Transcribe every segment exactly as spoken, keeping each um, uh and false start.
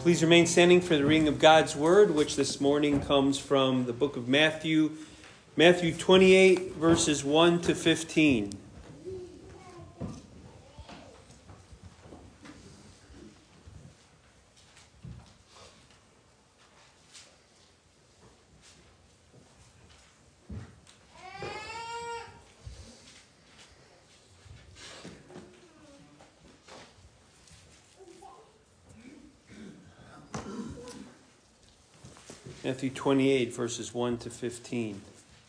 Please remain standing for the reading of God's Word, which this morning comes from the book of Matthew, Matthew twenty-eight, verses one to fifteen. Matthew twenty-eight, verses one to fifteen.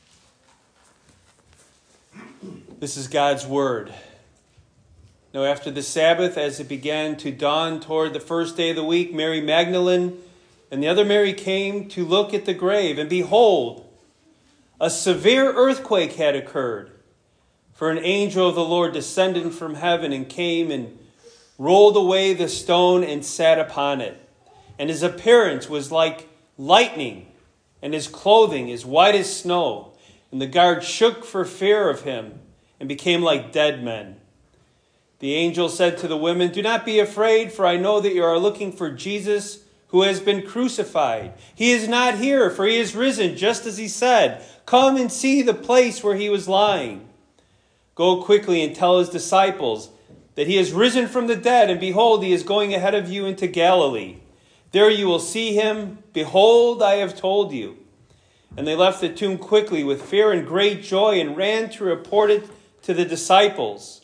This is God's Word. Now after the Sabbath, as it began to dawn toward the first day of the week, Mary Magdalene and the other Mary came to look at the grave. And behold, a severe earthquake had occurred. For an angel of the Lord descended from heaven and came and rolled away the stone and sat upon it. And his appearance was like lightning, and his clothing as white as snow. And the guards shook for fear of him and became like dead men. The angel said to the women, "Do not be afraid, for I know that you are looking for Jesus who has been crucified. He is not here, for he is risen, just as he said. Come and see the place where he was lying. Go quickly and tell his disciples that he has risen from the dead, and behold, he is going ahead of you into Galilee. There you will see him. Behold, I have told you." And they left the tomb quickly with fear and great joy and ran to report it to the disciples.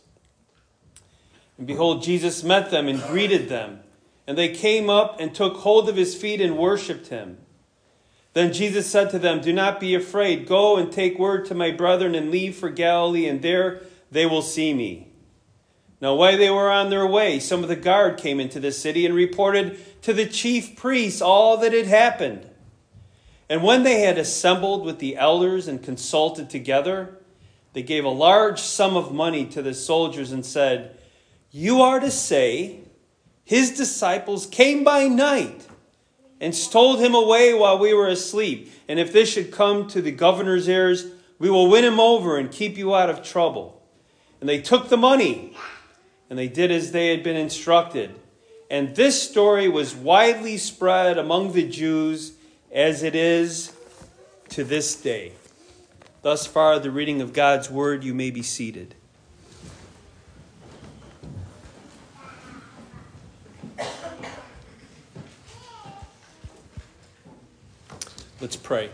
And behold, Jesus met them and greeted them. And they came up and took hold of his feet and worshipped him. Then Jesus said to them, "Do not be afraid. Go and take word to my brethren and leave for Galilee, and there they will see me." Now, while they were on their way, some of the guard came into the city and reported to the chief priests all that had happened. And when they had assembled with the elders and consulted together, they gave a large sum of money to the soldiers and said, "You are to say, his disciples came by night and stole him away while we were asleep. And if this should come to the governor's ears, we will win him over and keep you out of trouble." And they took the money, and they did as they had been instructed. And this story was widely spread among the Jews, as it is to this day. Thus far, the reading of God's Word. You may be seated. Let's pray.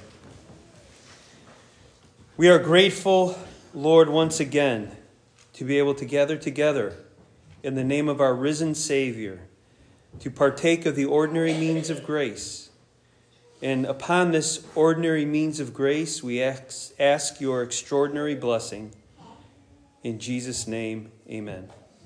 We are grateful, Lord, once again, to be able to gather together in the name of our risen Savior, to partake of the ordinary means of grace. And upon this ordinary means of grace, we ask, ask your extraordinary blessing. In Jesus' name, amen.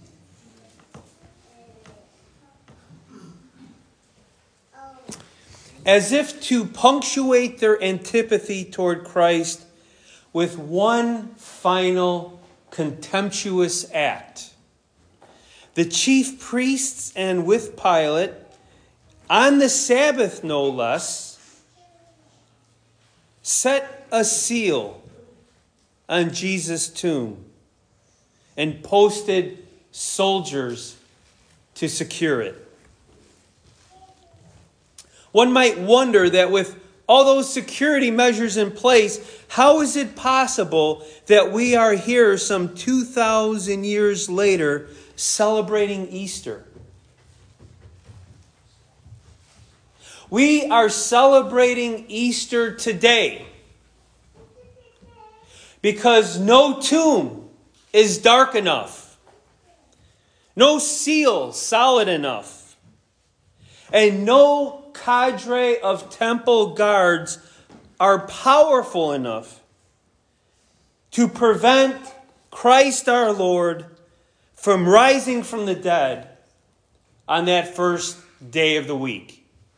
As if to punctuate their antipathy toward Christ with one final contemptuous act, the chief priests and with Pilate, on the Sabbath no less, set a seal on Jesus' tomb and posted soldiers to secure it. One might wonder that with all those security measures in place, how is it possible that we are here some two thousand years later celebrating Easter? We are celebrating Easter today because no tomb is dark enough, no seal solid enough, and no cadre of temple guards are powerful enough to prevent Christ our Lord from rising from the dead on that first day of the week.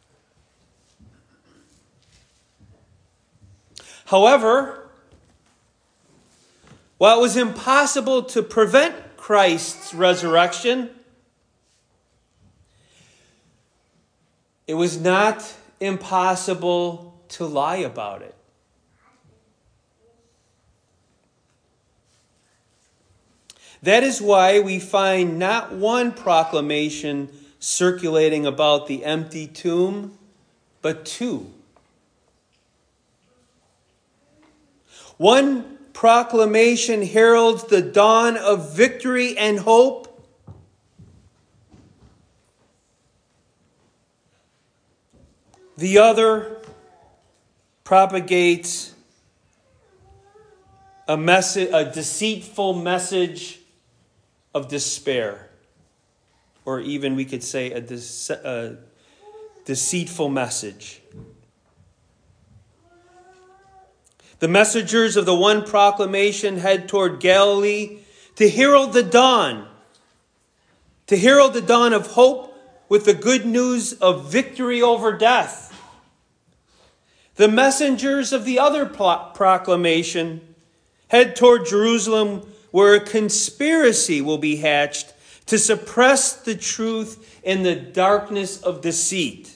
However, while it was impossible to prevent Christ's resurrection, it was not impossible to lie about it. That is why we find not one proclamation circulating about the empty tomb, but two. One proclamation heralds the dawn of victory and hope. The other propagates a message, a deceitful message of despair, or even we could say a, dece- a deceitful message. The messengers of the one proclamation head toward Galilee to herald the dawn, to herald the dawn of hope with the good news of victory over death. The messengers of the other pro- proclamation head toward Jerusalem, where a conspiracy will be hatched to suppress the truth in the darkness of deceit.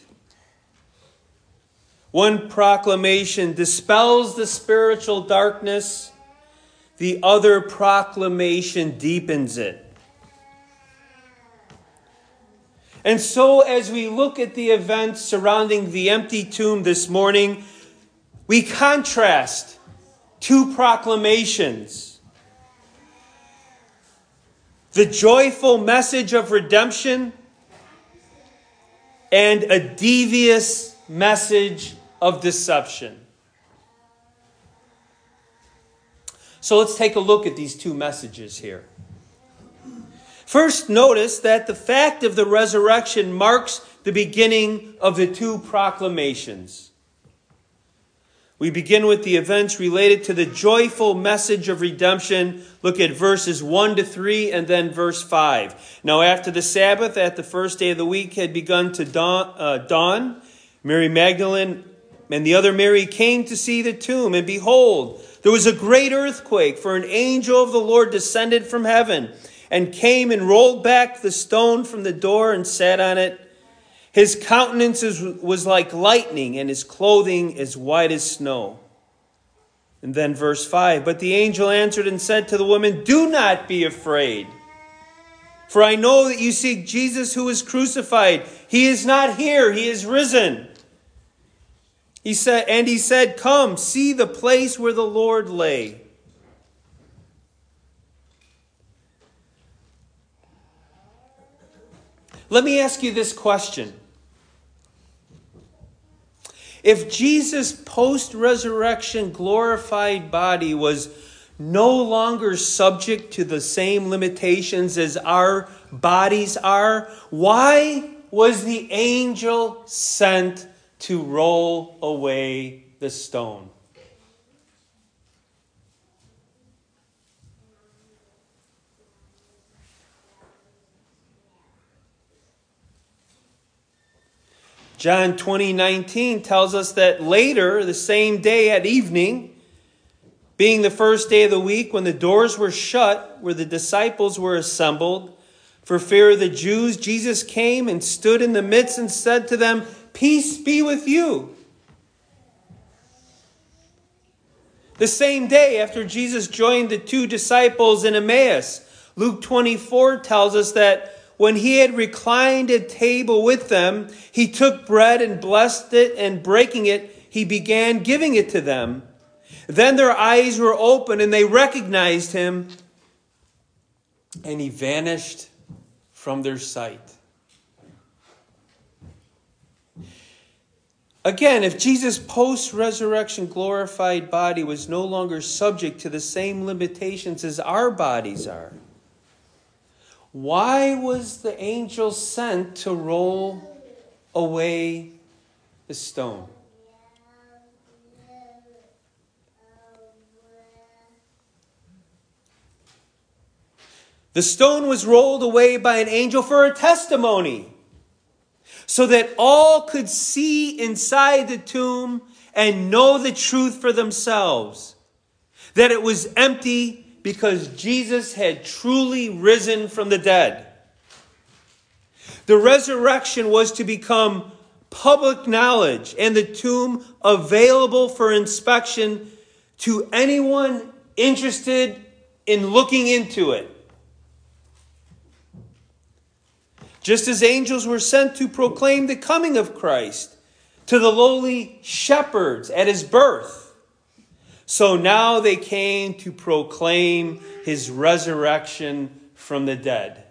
One proclamation dispels the spiritual darkness. The other proclamation deepens it. And so as we look at the events surrounding the empty tomb this morning, we contrast two proclamations. The joyful message of redemption and a devious message of deception. So let's take a look at these two messages here. First, notice that the fact of the resurrection marks the beginning of the two proclamations. We begin with the events related to the joyful message of redemption. Look at verses one to three and then verse five. Now after the Sabbath, at the first day of the week had begun to dawn, uh, dawn, Mary Magdalene and the other Mary came to see the tomb, and behold, there was a great earthquake, for an angel of the Lord descended from heaven and came and rolled back the stone from the door and sat on it. His countenance was like lightning, and his clothing as white as snow. And then verse five, but the angel answered and said to the woman, do not be afraid, for I know that you seek Jesus who was crucified. He is not here, he is risen. He said, and he said, come, see the place where the Lord lay. Let me ask you this question. If Jesus' post-resurrection glorified body was no longer subject to the same limitations as our bodies are, why was the angel sent to roll away the stone? John twenty nineteen tells us that later, the same day at evening, being the first day of the week, when the doors were shut, where the disciples were assembled, for fear of the Jews, Jesus came and stood in the midst and said to them, peace be with you. The same day after Jesus joined the two disciples in Emmaus, Luke twenty-four tells us that when he had reclined at table with them, he took bread and blessed it, and breaking it, he began giving it to them. Then their eyes were opened and they recognized him, and he vanished from their sight. Again, if Jesus' post-resurrection glorified body was no longer subject to the same limitations as our bodies are, why was the angel sent to roll away the stone? The stone was rolled away by an angel for a testimony, so that all could see inside the tomb and know the truth for themselves, that it was empty because Jesus had truly risen from the dead. The resurrection was to become public knowledge and the tomb available for inspection to anyone interested in looking into it. Just as angels were sent to proclaim the coming of Christ to the lowly shepherds at his birth, so now they came to proclaim his resurrection from the dead.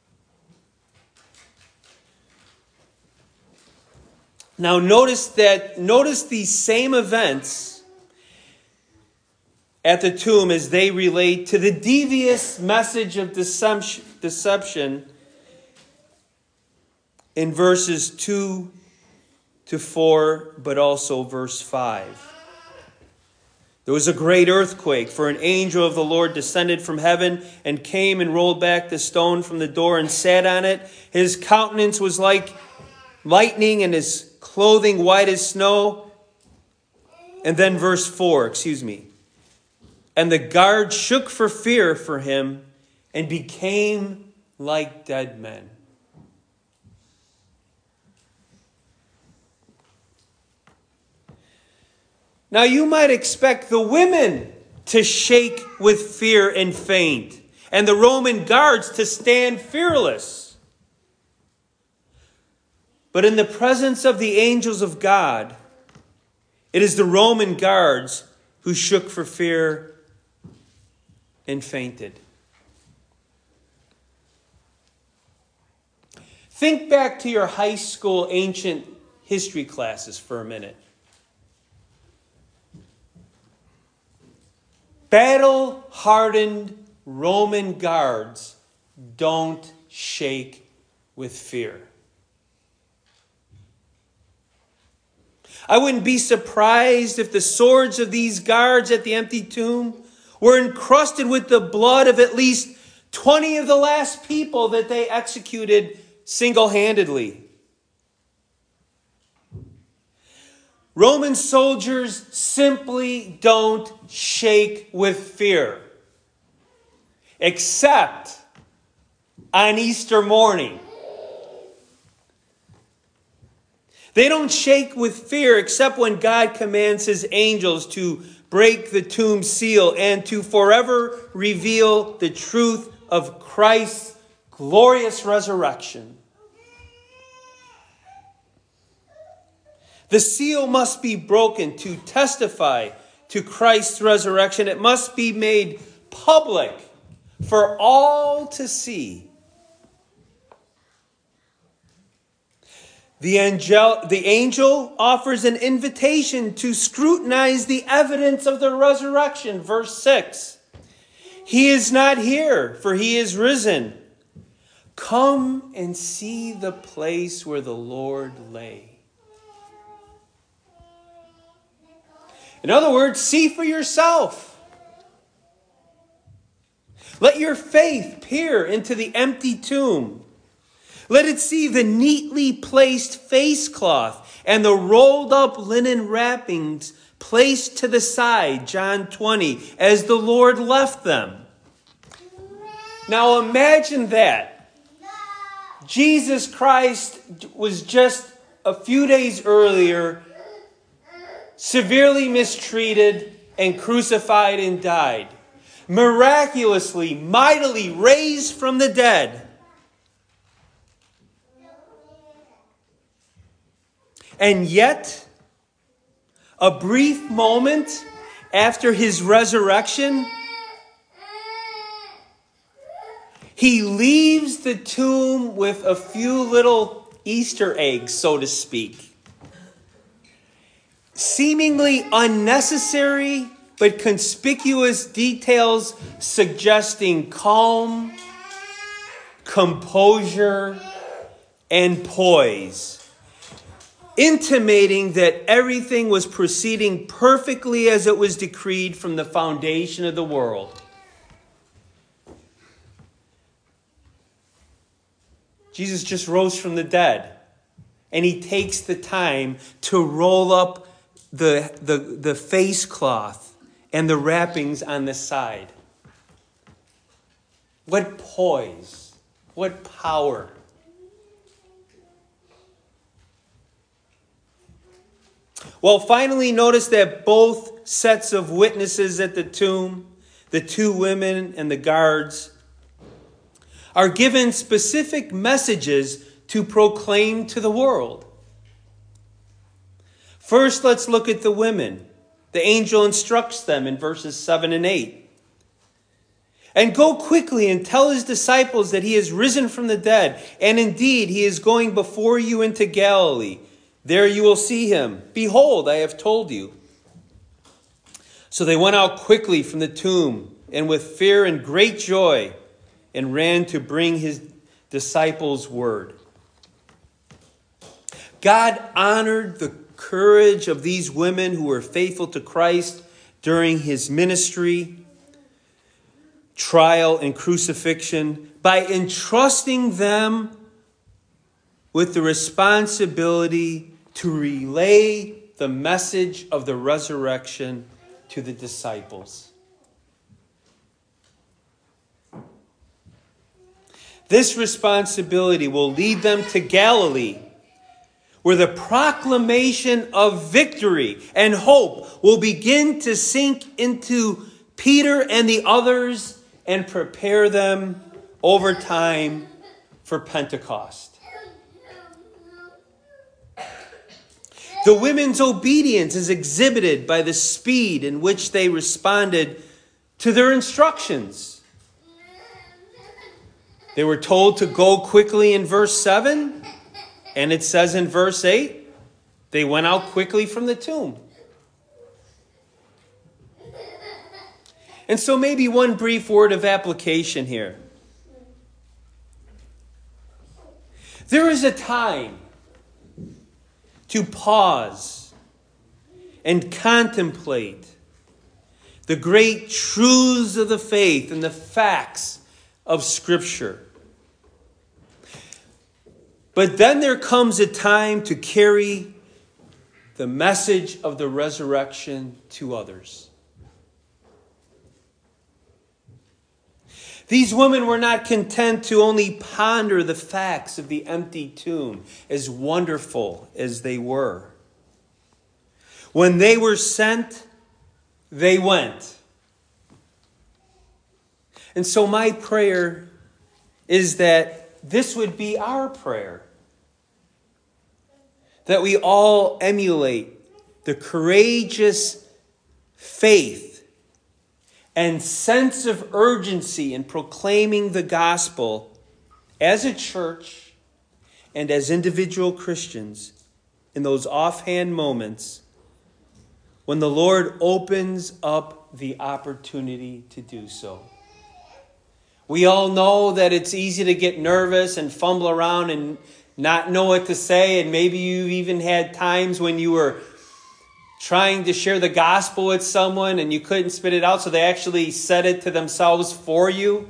Now notice that notice these same events at the tomb as they relate to the devious message of deception in verses two to four, but also verse five. There was a great earthquake, for an angel of the Lord descended from heaven and came and rolled back the stone from the door and sat on it. His countenance was like lightning and his clothing white as snow. And then verse four, excuse me. And the guard shook for fear for him and became like dead men. Now you might expect the women to shake with fear and faint, and the Roman guards to stand fearless. But in the presence of the angels of God, it is the Roman guards who shook for fear and fainted. Think back to your high school ancient history classes for a minute. Battle-hardened Roman guards don't shake with fear. I wouldn't be surprised if the swords of these guards at the empty tomb were encrusted with the blood of at least twenty of the last people that they executed single-handedly. Roman soldiers simply don't shake with fear, except on Easter morning. They don't shake with fear except when God commands his angels to break the tomb seal and to forever reveal the truth of Christ's glorious resurrection. The seal must be broken to testify to Christ's resurrection. It must be made public for all to see. The angel, the angel offers an invitation to scrutinize the evidence of the resurrection. Verse six. He is not here, for he is risen. Come and see the place where the Lord lay. In other words, see for yourself. Let your faith peer into the empty tomb. Let it see the neatly placed face cloth and the rolled up linen wrappings placed to the side, John twenty, as the Lord left them. Now imagine that. Jesus Christ was just a few days earlier severely mistreated and crucified and died. Miraculously, mightily raised from the dead. And yet, a brief moment after his resurrection, he leaves the tomb with a few little Easter eggs, so to speak. Seemingly unnecessary but conspicuous details suggesting calm, composure, and poise, intimating that everything was proceeding perfectly as it was decreed from the foundation of the world. Jesus just rose from the dead, and he takes the time to roll up the, the, the face cloth and the wrappings on the side. What poise, what power. Well, finally, notice that both sets of witnesses at the tomb, the two women and the guards, are given specific messages to proclaim to the world. First, let's look at the women. The angel instructs them in verses seven and eight. And go quickly and tell his disciples that he is risen from the dead. And indeed, he is going before you into Galilee. There you will see him. Behold, I have told you. So they went out quickly from the tomb, and with fear and great joy, and ran to bring his disciples word. God honored the courage of these women who were faithful to Christ during his ministry, trial, and crucifixion by entrusting them with the responsibility to relay the message of the resurrection to the disciples. This responsibility will lead them to Galilee, where the proclamation of victory and hope will begin to sink into Peter and the others and prepare them over time for Pentecost. The women's obedience is exhibited by the speed in which they responded to their instructions. They were told to go quickly in verse seven, and it says in verse eight, they went out quickly from the tomb. And so maybe one brief word of application here. There is a time to pause and contemplate the great truths of the faith and the facts of Scripture. But then there comes a time to carry the message of the resurrection to others. These women were not content to only ponder the facts of the empty tomb, as wonderful as they were. When they were sent, they went. And so my prayer is that this would be our prayer. That we all emulate the courageous faith and sense of urgency in proclaiming the gospel as a church and as individual Christians in those offhand moments when the Lord opens up the opportunity to do so. We all know that it's easy to get nervous and fumble around and not know what to say, and maybe you even had times when you were trying to share the gospel with someone and you couldn't spit it out, so they actually said it to themselves for you.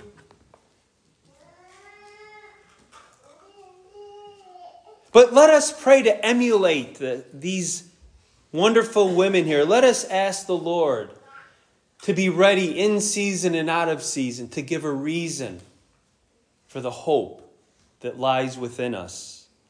But let us pray to emulate the, these wonderful women here. Let us ask the Lord to be ready in season and out of season, to give a reason for the hope that lies within us.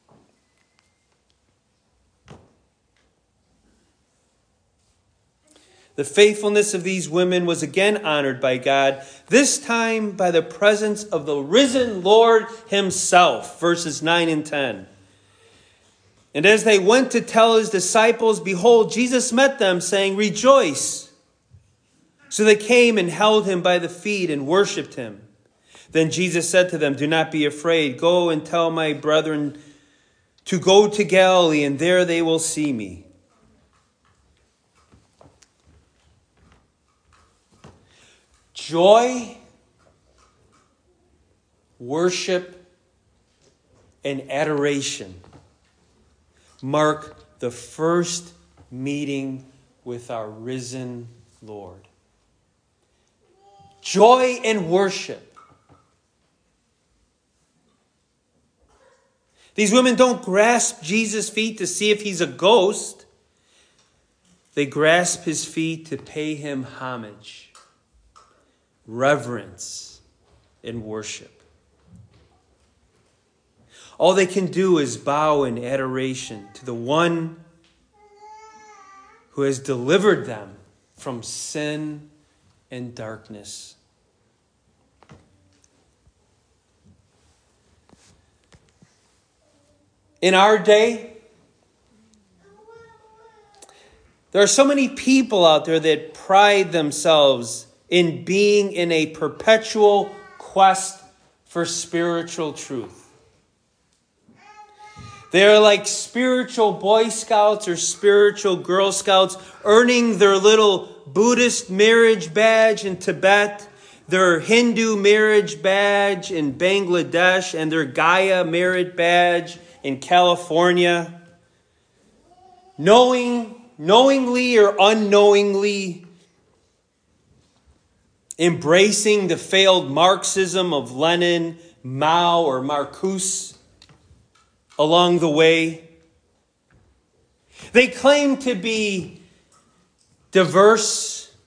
The faithfulness of these women was again honored by God, this time by the presence of the risen Lord himself, verses nine and ten. And as they went to tell his disciples, behold, Jesus met them, saying, rejoice. So they came and held him by the feet and worshipped him. Then Jesus said to them, do not be afraid. Go and tell my brethren to go to Galilee, and there they will see me. Joy, worship, and adoration mark the first meeting with our risen Lord. Joy and worship. These women don't grasp Jesus' feet to see if he's a ghost. They grasp his feet to pay him homage, reverence, and worship. All they can do is bow in adoration to the one who has delivered them from sin and darkness. in our day, there are so many people out there that pride themselves in being in a perpetual quest for spiritual truth. They're like spiritual Boy Scouts or spiritual Girl Scouts, earning their little Buddhist marriage badge in Tibet, their Hindu marriage badge in Bangladesh, and their Gaia merit badge in California. Knowing, knowingly or unknowingly, embracing the failed Marxism of Lenin, Mao, or Marcuse along the way. They claim to be diverse,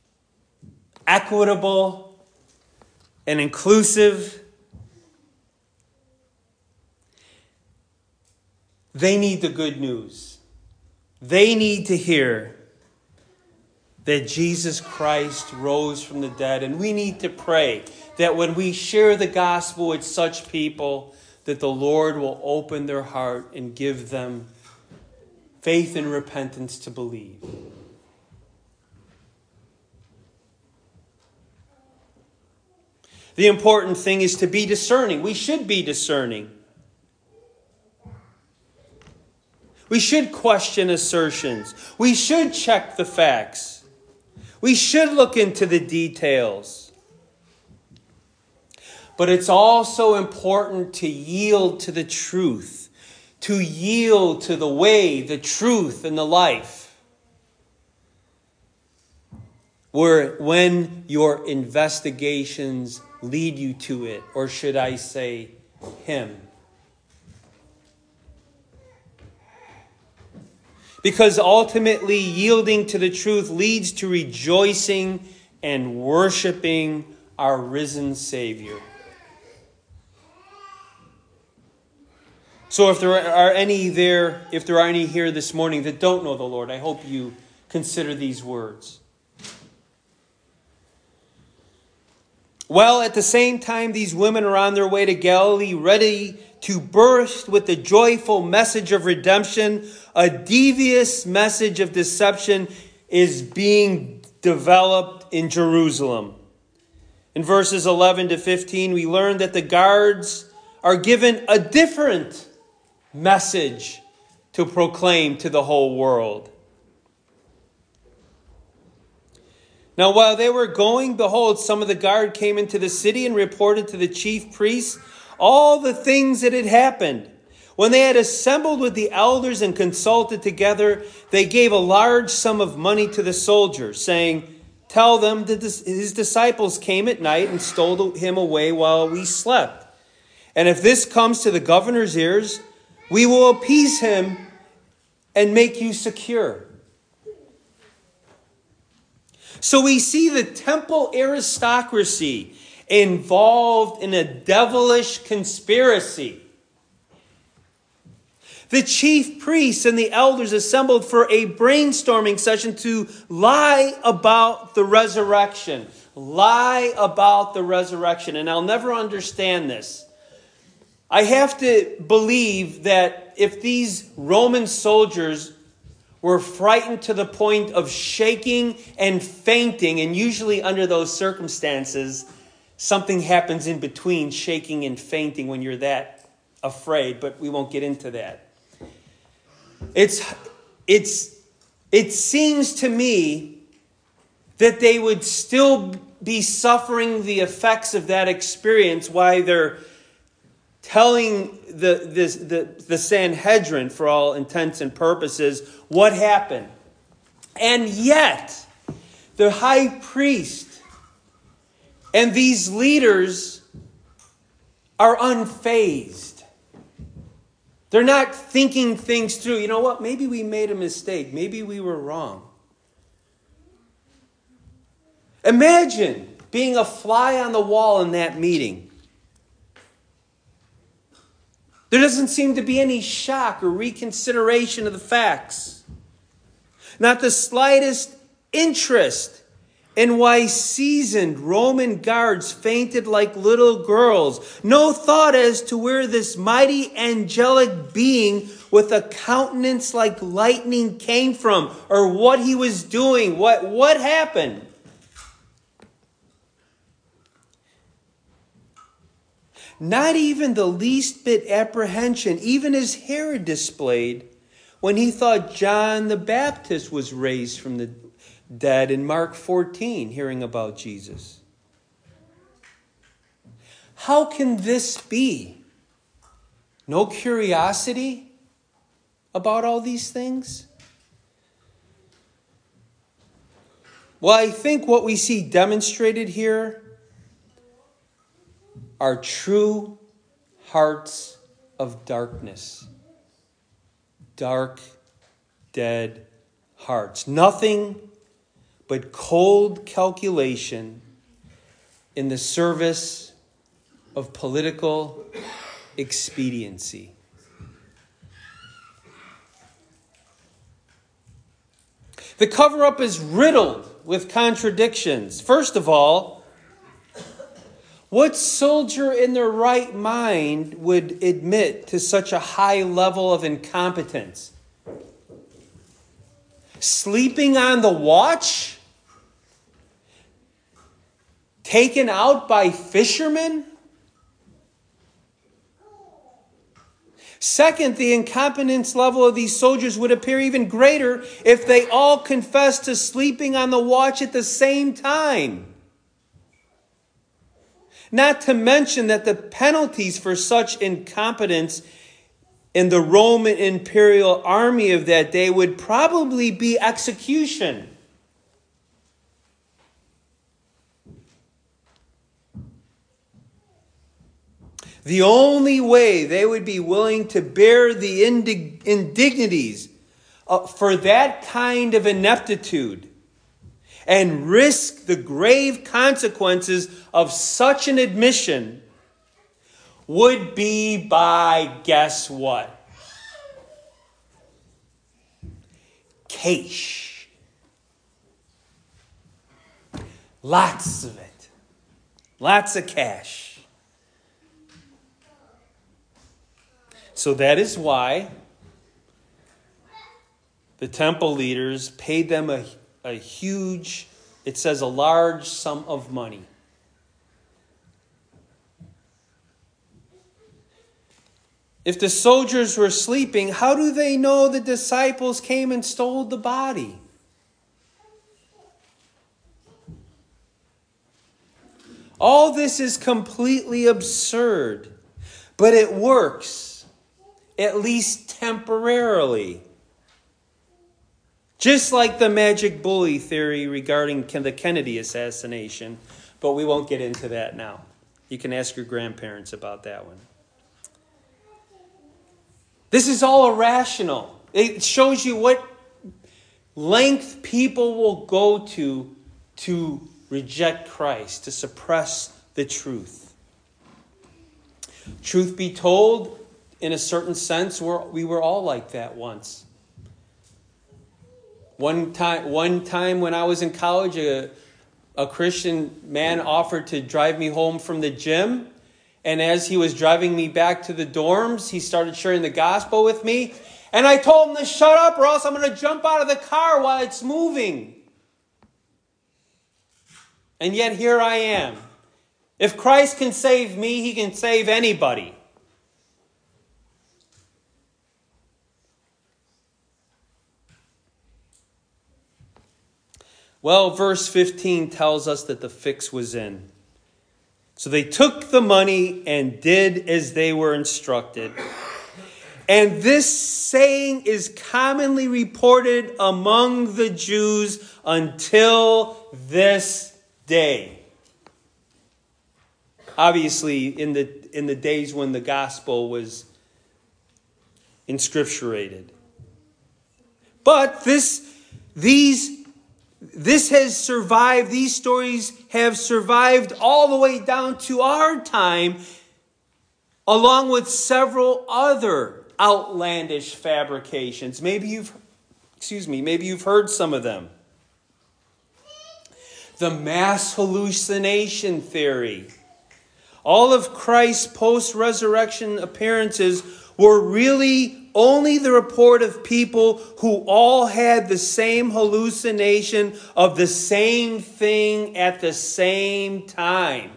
equitable, and inclusive. They need the good news. They need to hear that Jesus Christ rose from the dead. And we need to pray that when we share the gospel with such people, that the Lord will open their heart and give them faith and repentance to believe. The important thing is to be discerning. We should be discerning. We should question assertions. We should check the facts. We should look into the details. But it's also important to yield to the truth, to yield to the way, the truth, and the life. Where when your investigations lead you to it, or should I say, Him. Because ultimately, yielding to the truth leads to rejoicing and worshiping our risen Savior. So if there are any there, if there are any here this morning that don't know the Lord, I hope you consider these words. Well, at the same time, these women are on their way to Galilee, ready to burst with the joyful message of redemption. A devious message of deception is being developed in Jerusalem. In verses eleven to fifteen, we learn that the guards are given a different message to proclaim to the whole world. Now, while they were going, behold, some of the guard came into the city and reported to the chief priests all the things that had happened. When they had assembled with the elders and consulted together, they gave a large sum of money to the soldiers, saying, "Tell them that his disciples came at night and stole him away while we slept. And if this comes to the governor's ears, we will appease him and make you secure." So we see the temple aristocracy involved in a devilish conspiracy. The chief priests and the elders assembled for a brainstorming session to lie about the resurrection. Lie about the resurrection. And I'll never understand this. I have to believe that if these Roman soldiers were frightened to the point of shaking and fainting, and usually under those circumstances, something happens in between shaking and fainting when you're that afraid, but we won't get into that. It's, it's, it seems to me that they would still be suffering the effects of that experience while they're telling the, this, the, the Sanhedrin, for all intents and purposes, what happened. And yet, the high priest and these leaders are unfazed. They're not thinking things through. You know what? Maybe we made a mistake. Maybe we were wrong. Imagine being a fly on the wall in that meeting. There doesn't seem to be any shock or reconsideration of the facts. Not the slightest interest and why seasoned Roman guards fainted like little girls. No thought as to where this mighty angelic being with a countenance like lightning came from, or what he was doing. What, what happened? Not even the least bit apprehension, even as Herod displayed when he thought John the Baptist was raised from the dead in Mark fourteen, hearing about Jesus. How can this be? No curiosity about all these things? Well, I think what we see demonstrated here are true hearts of darkness. Dark, dead hearts. Nothing but cold calculation in the service of political expediency. The cover-up is riddled with contradictions. First of all, what soldier in their right mind would admit to such a high level of incompetence? Sleeping on the watch? Taken out by fishermen? Second, the incompetence level of these soldiers would appear even greater if they all confessed to sleeping on the watch at the same time. Not to mention that the penalties for such incompetence in the Roman imperial army of that day would probably be execution. The only way they would be willing to bear the indig- indignities uh, for that kind of ineptitude and risk the grave consequences of such an admission would be by, guess what? Cash. Lots of it. Lots of cash. So that is why the temple leaders paid them a a huge, it says a large sum of money. If the soldiers were sleeping, how do they know the disciples came and stole the body? All this is completely absurd, but it works, at least temporarily. Just like the magic bully theory regarding the Kennedy assassination, but we won't get into that now. You can ask your grandparents about that one. This is all irrational. It shows you what length people will go to to reject Christ, to suppress the truth. Truth be told, in a certain sense, we're, we were all like that once. One time, one time when I was in college, a, a Christian man offered to drive me home from the gym. And as he was driving me back to the dorms, he started sharing the gospel with me. And I told him to shut up or else I'm going to jump out of the car while it's moving. And yet here I am. If Christ can save me, he can save anybody. Well, verse fifteen tells us that the fix was in. So they took the money and did as they were instructed. And this saying is commonly reported among the Jews until this day. Obviously, in the in the days when the gospel was inscripturated. But this these This has survived, these stories have survived all the way down to our time, along with several other outlandish fabrications. Maybe you've, excuse me, maybe you've heard some of them. the mass hallucination theory. All of Christ's post-resurrection appearances were really only the report of people who all had the same hallucination of the same thing at the same time.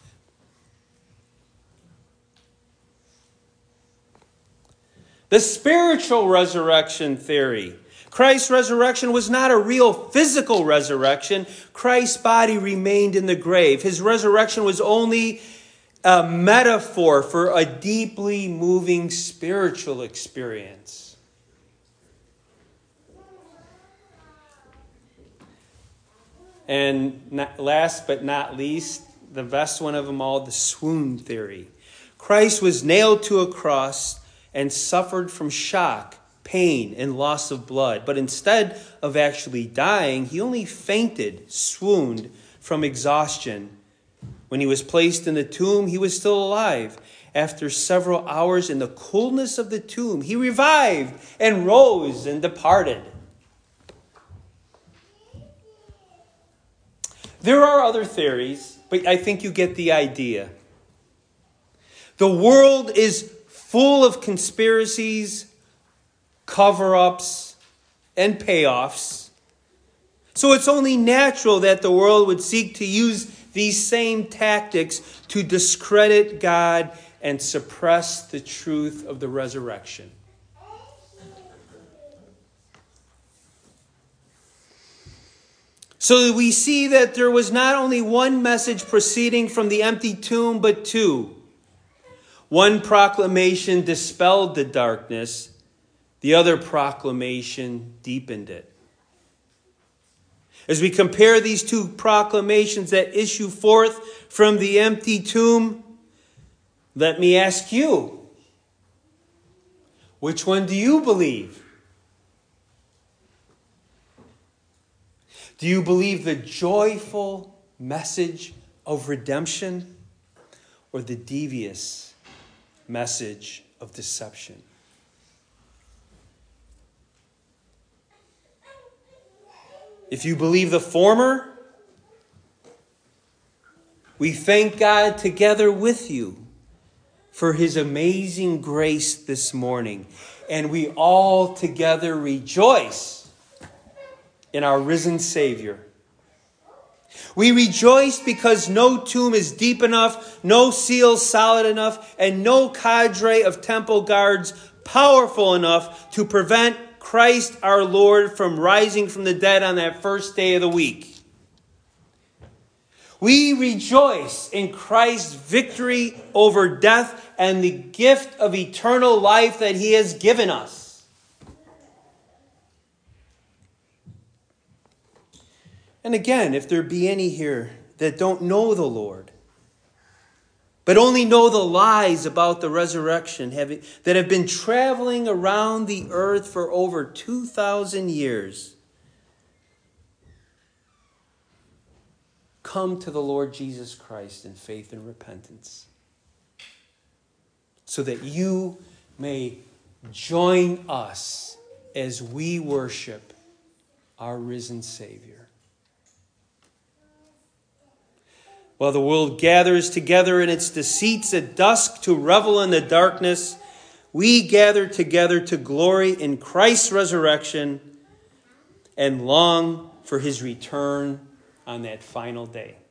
The spiritual resurrection theory. Christ's resurrection was not a real physical resurrection. Christ's body remained in the grave. His resurrection was only a metaphor for a deeply moving spiritual experience. And not, last but not least, the best one of them all, the swoon theory. Christ was nailed to a cross and suffered from shock, pain, and loss of blood. But instead of actually dying, he only fainted, swooned from exhaustion. When he was placed in the tomb, he was still alive. After several hours in the coolness of the tomb, he revived and rose and departed. There are other theories, but I think you get the idea. The world is full of conspiracies, cover-ups, and payoffs. So it's only natural that the world would seek to use these same tactics to discredit God and suppress the truth of the resurrection. So we see that there was not only one message proceeding from the empty tomb, but two. One proclamation dispelled the darkness. The other proclamation deepened it. As we compare these two proclamations that issue forth from the empty tomb, let me ask you, which one do you believe? Do you believe the joyful message of redemption or the devious message of deception? If you believe the former, we thank God together with you for his amazing grace this morning. And we all together rejoice in our risen Savior. We rejoice because no tomb is deep enough, no seal solid enough, and no cadre of temple guards powerful enough to prevent Christ our Lord from rising from the dead on that first day of the week. We rejoice in Christ's victory over death and the gift of eternal life that he has given us. And again, if there be any here that don't know the Lord, but only know the lies about the resurrection having, that have been traveling around the earth for over two thousand years, come to the Lord Jesus Christ in faith and repentance, so that you may join us as we worship our risen Savior. While the world gathers together in its deceits at dusk to revel in the darkness, we gather together to glory in Christ's resurrection and long for his return on that final day.